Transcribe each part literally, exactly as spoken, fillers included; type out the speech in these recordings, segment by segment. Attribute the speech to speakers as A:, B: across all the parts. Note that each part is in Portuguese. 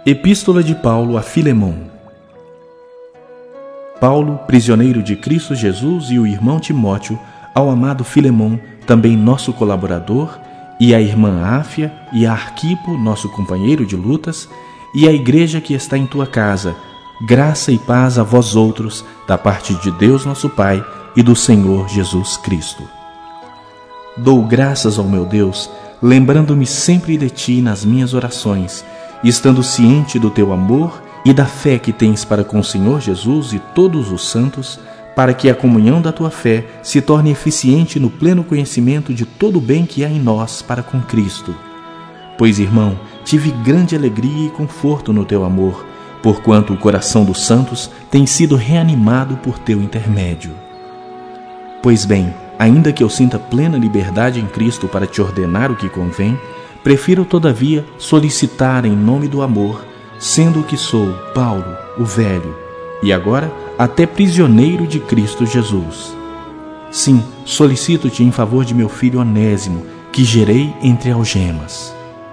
A: Epístola de Paulo a Filemon. Paulo, prisioneiro de Cristo Jesus, e o irmão Timóteo, ao amado Filemon, também nosso colaborador, e a irmã Áfia, e a Arquipo, nosso companheiro de lutas, e a igreja que está em tua casa, graça e paz a vós outros, da parte de Deus nosso Pai e do Senhor Jesus Cristo. Dou graças ao meu Deus, lembrando-me sempre de ti nas minhas orações, estando ciente do teu amor e da fé que tens para com o Senhor Jesus e todos os santos, para que a comunhão da tua fé se torne eficiente no pleno conhecimento de todo o bem que há em nós para com Cristo. Pois, irmão, tive grande alegria e conforto no teu amor, porquanto o coração dos santos tem sido reanimado por teu intermédio. Pois bem, ainda que eu sinta plena liberdade em Cristo para te ordenar o que convém, prefiro, todavia, solicitar em nome do amor, sendo o que sou, Paulo, o velho, e agora até prisioneiro de Cristo Jesus. Sim, solicito-te em favor de meu filho Onésimo, que gerei entre algemas.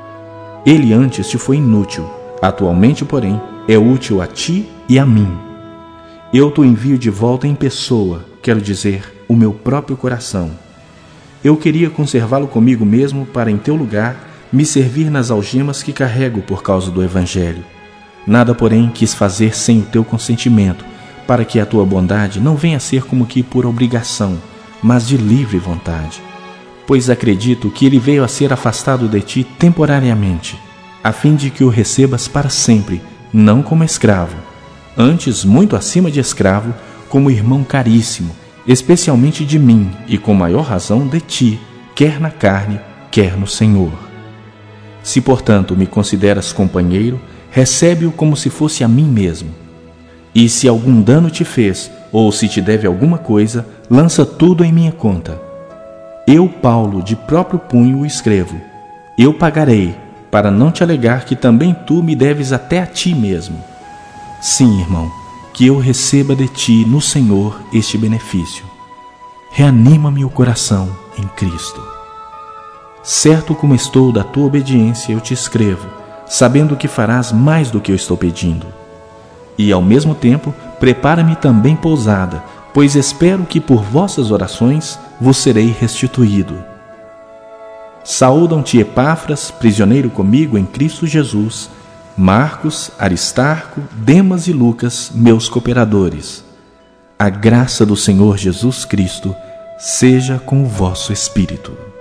A: Ele antes te foi inútil, atualmente, porém, é útil a ti e a mim. Eu te envio de volta em pessoa, quero dizer, o meu próprio coração. Eu queria conservá-lo comigo mesmo para, em teu lugar, me servir nas algemas que carrego por causa do Evangelho. Nada, porém, quis fazer sem o teu consentimento, para que a tua bondade não venha a ser como que por obrigação, mas de livre vontade. Pois acredito que ele veio a ser afastado de ti temporariamente, a fim de que o recebas para sempre, não como escravo, antes muito acima de escravo, como irmão caríssimo, especialmente de mim e com maior razão de ti, quer na carne, quer no Senhor. Se, portanto, me consideras companheiro, recebe-o como se fosse a mim mesmo. E se algum dano te fez, ou se te deve alguma coisa, lança tudo em minha conta. Eu, Paulo, de próprio punho o escrevo. Eu pagarei, para não te alegar que também tu me deves até a ti mesmo. Sim, irmão, que eu receba de ti no Senhor este benefício. Reanima-me o coração em Cristo. Certo como estou da tua obediência, eu te escrevo, sabendo que farás mais do que eu estou pedindo. E, ao mesmo tempo, prepara-me também pousada, pois espero que por vossas orações vos serei restituído. Saúdam-te Epáfras, prisioneiro comigo em Cristo Jesus, Marcos, Aristarco, Demas e Lucas, meus cooperadores. A graça do Senhor Jesus Cristo seja com o vosso espírito.